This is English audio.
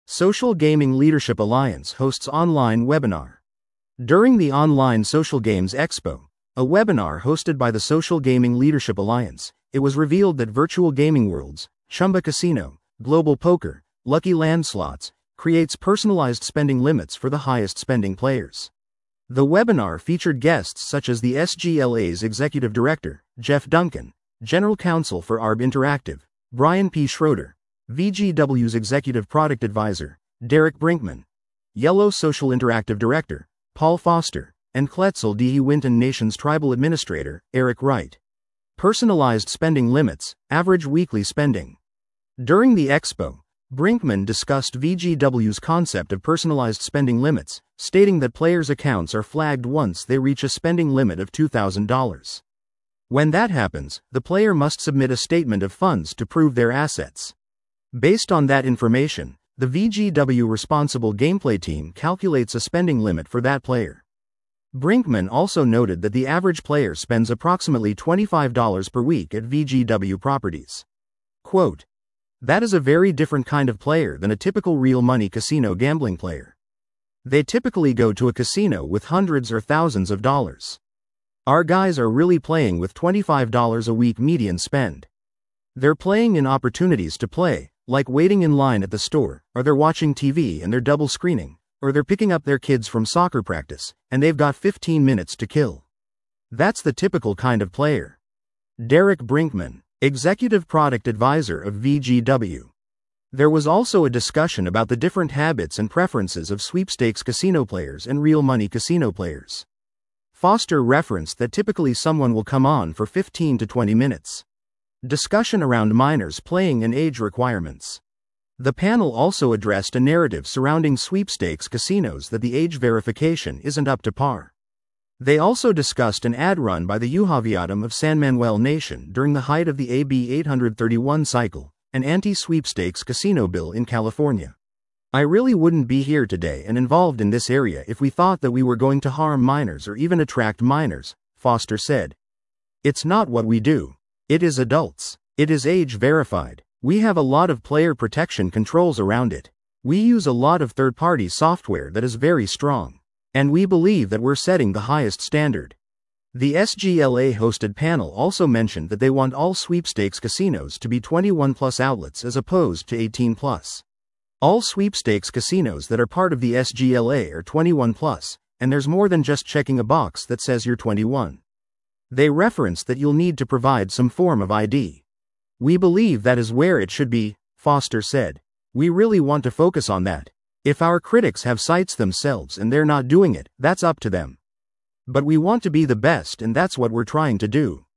Social Gaming Leadership Alliance hosts online webinar. During the Online Social Games Expo, a webinar hosted by the Social Gaming Leadership Alliance, it was revealed that Virtual Gaming Worlds, Chumba Casino, Global Poker, Lucky Land Slots, creates personalized spending limits for the highest spending players. The webinar featured guests such as the SGLA's Executive Director, Jeff Duncan, General Counsel for ARB Interactive, Brian P. Schroeder, VGW's Executive Product Advisor, Derek Brinkman, Yellow Social Interactive Director, Paul Foster, and Quetzal de Winton Nation's Tribal Administrator, Eric Wright. Personalized spending limits, average weekly spending. During the expo, Brinkman discussed VGW's concept of personalized spending limits, stating that players' accounts are flagged once they reach a spending limit of $2,000. When that happens, the player must submit a statement of funds to prove their assets. Based on that information, the VGW Responsible Gameplay team calculates a spending limit for that player. Brinkman also noted that the average player spends approximately $25 per week at VGW properties. Quote, "That is a very different kind of player than a typical real money casino gambling player. They typically go to a casino with hundreds or thousands of dollars. Our guys are really playing with $25 a week median spend. They're playing in opportunities to play, like waiting in line at the store, or they're watching TV and they're double screening, or they're picking up their kids from soccer practice, and they've got 15 minutes to kill. That's the typical kind of player." Derek Brinkman, Executive Product Advisor of VGW. There was also a discussion about the different habits and preferences of sweepstakes casino players and real money casino players. Foster referenced that typically someone will come on for 15 to 20 minutes. Discussion around minors playing and age requirements. The panel also addressed a narrative surrounding sweepstakes casinos that the age verification isn't up to par. They also discussed an ad run by the Yuhaviatum of San Manuel Nation during the height of the AB 831 cycle, an anti-sweepstakes casino bill in California. "I really wouldn't be here today and involved in this area if we thought that we were going to harm minors or even attract minors," Foster said. "It's not what we do. It is adults. It is age verified. We have a lot of player protection controls around it. We use a lot of third-party software that is very strong. And we believe that we're setting the highest standard." The SGLA-hosted panel also mentioned that they want all sweepstakes casinos to be 21-plus outlets as opposed to 18-plus. All sweepstakes casinos that are part of the SGLA are 21-plus, and there's more than just checking a box that says you're 21. They referenced that you'll need to provide some form of ID. "We believe that is where it should be," Foster said. "We really want to focus on that. If our critics have sites themselves and they're not doing it, that's up to them. But we want to be the best, and that's what we're trying to do."